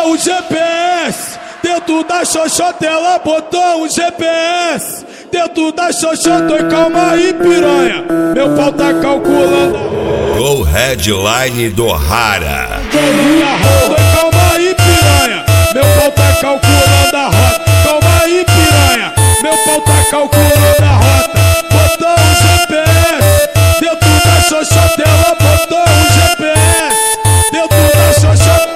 botou o GPS dentro da xoxota, ela botou o GPS dentro da xoxota. Oi, calma aí, piranha, meu pau tá calculando. O headline do Rara. Oi, calma aí, piranha, meu pau tá calculando a rota. Calma aí, piranha, meu pau tá calculando a rota. Botou o GPS dentro da xoxota, ela botou o GPS dentro da xoxota.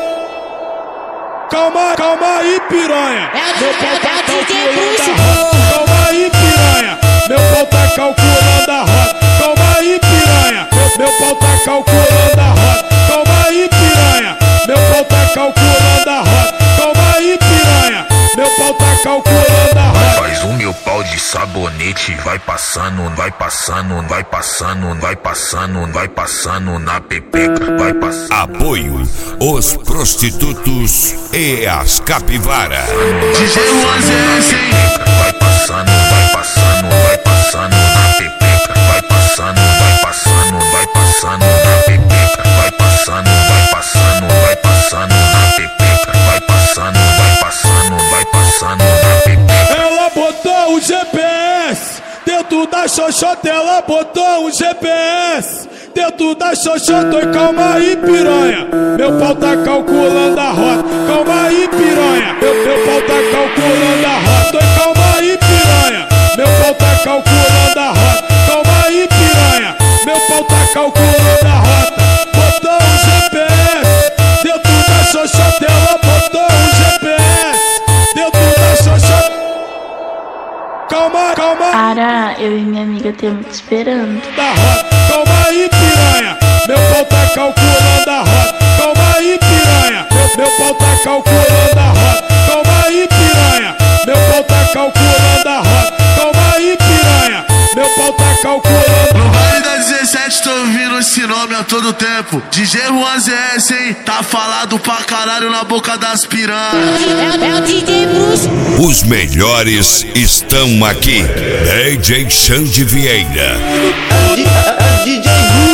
Calma aí, piranha, meu pau tá calculando a rota. Calma aí, piranha, meu pau tá calculando a rota. Calma aí, piranha, meu pau tá calculando a rota. Calma aí, piranha, meu pau tá calculando a rota. Calma aí, piranha, meu pau tá calculando a rota. Faz o meu pau de sabonete, vai passando, vai passando, vai passando, vai passando, vai passando na pepeca, vai passando. Apoio os prostitutos e as capivaras. DJ Juanzé, vai passando, vai passando, vai passando na pepeca, vai passando, vai passando, vai passando na pepeca, vai passando, vai passando, vai passando na pepeca, vai passando, vai passando, vai passando na pepeca. Ela botou o GPS dentro da xoxota, ela botou o GPS dentro da xoxota. Oi, calma aí, piranha, meu pau tá calculando a rota. Calma aí, piranha, meu pau tá calculando a rota. Oi, calma aí, piranha, meu pau tá calculando a rota. Calma aí, piranha, meu pau tá calculando a rota. Botou o GPS dentro da xoxota, ela botou o GPS dentro da xoxota. Calma. Para, eu e minha amiga temos esperando. Calma aí, piranha, meu pau tá calculando a rota. Calma aí, piranha, meu pau tá calculando a rota. Calma aí, piranha, meu pau tá calculando a rota. Calma aí, piranha, meu pau tá calculando. No baile da 17 tô ouvindo esse nome a todo tempo. DJ Juanzé, hein? Tá falado pra caralho na boca das piranhas. É o DJ Bruce. Os melhores estão aqui. DJ Xande Vieira. DJ